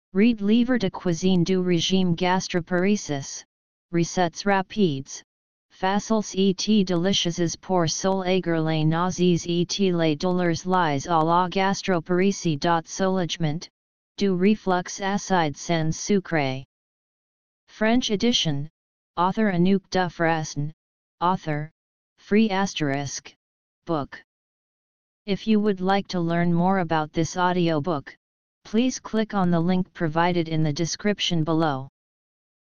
Read Livre de cuisine du régime gastroparesis, recettes rapides, faciles et délicieuses pour soulager les nausées et les douleurs liées à la gastroparesie. Soulagement, du reflux acide sans sucre. French edition, author Anouk Dufresne, author, free asterisk, book. If you would like to learn more about this audiobook, please click on the link provided in the description below.